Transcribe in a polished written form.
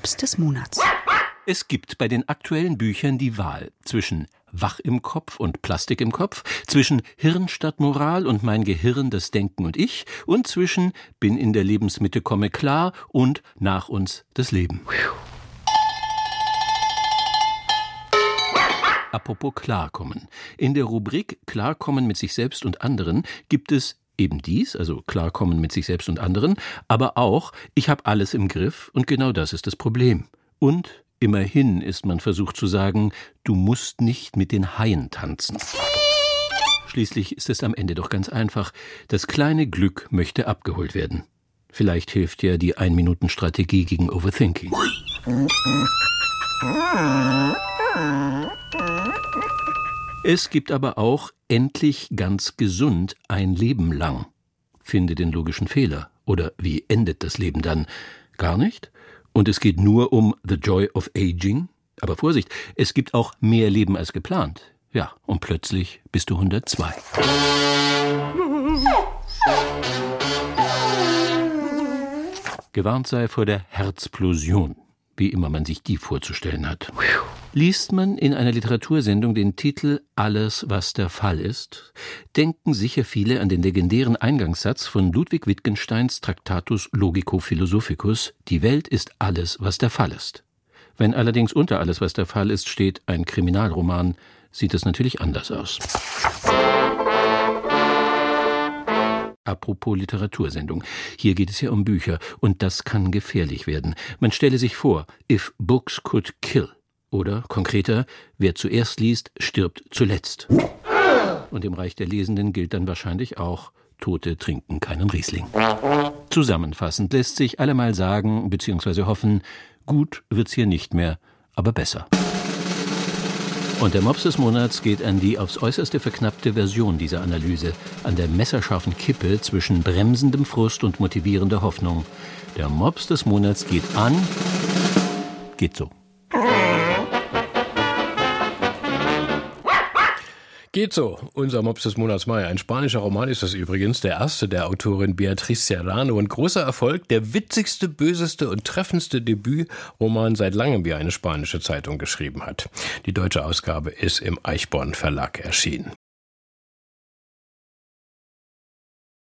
Mops des Monats. Es gibt bei den aktuellen Büchern die Wahl zwischen Wach im Kopf und Plastik im Kopf, zwischen Hirn statt Moral und mein Gehirn, das Denken und ich, und zwischen Bin in der Lebensmitte, komme klar und Nach uns das Leben. Apropos Klarkommen. In der Rubrik Klarkommen mit sich selbst und anderen gibt es eben dies, also Klarkommen mit sich selbst und anderen, aber auch Ich habe alles im Griff und genau das ist das Problem. Und immerhin ist man versucht zu sagen, du musst nicht mit den Haien tanzen. Schließlich ist es am Ende doch ganz einfach. Das kleine Glück möchte abgeholt werden. Vielleicht hilft ja die 1-Minuten-Strategie gegen Overthinking. Es gibt aber auch endlich ganz gesund ein Leben lang. Finde den logischen Fehler. Oder wie endet das Leben dann? Gar nicht? Und es geht nur um The Joy of Aging? Aber Vorsicht, es gibt auch mehr Leben als geplant. Ja, und plötzlich bist du 102. Gewarnt sei vor der Herzplosion, wie immer man sich die vorzustellen hat. Liest man in einer Literatursendung den Titel Alles, was der Fall ist, denken sicher viele an den legendären Eingangssatz von Ludwig Wittgensteins Tractatus Logico-Philosophicus: Die Welt ist alles, was der Fall ist. Wenn allerdings unter Alles, was der Fall ist, steht ein Kriminalroman, sieht es natürlich anders aus. Apropos Literatursendung. Hier geht es ja um Bücher und das kann gefährlich werden. Man stelle sich vor, if books could kill. Oder, konkreter, wer zuerst liest, stirbt zuletzt. Und im Reich der Lesenden gilt dann wahrscheinlich auch, Tote trinken keinen Riesling. Zusammenfassend lässt sich allemal sagen bzw. hoffen, gut wird's hier nicht mehr, aber besser. Und der Mops des Monats geht an die aufs Äußerste verknappte Version dieser Analyse, an der messerscharfen Kippe zwischen bremsendem Frust und motivierender Hoffnung. Der Mops des Monats geht an... Geht so. Geht so. Unser Mops des Monats Mai. Ein spanischer Roman ist das übrigens, der erste der Autorin Beatriz Serrano und großer Erfolg, der witzigste, böseste und treffendste Debütroman seit langem, wie eine spanische Zeitung geschrieben hat. Die deutsche Ausgabe ist im Eichborn Verlag erschienen.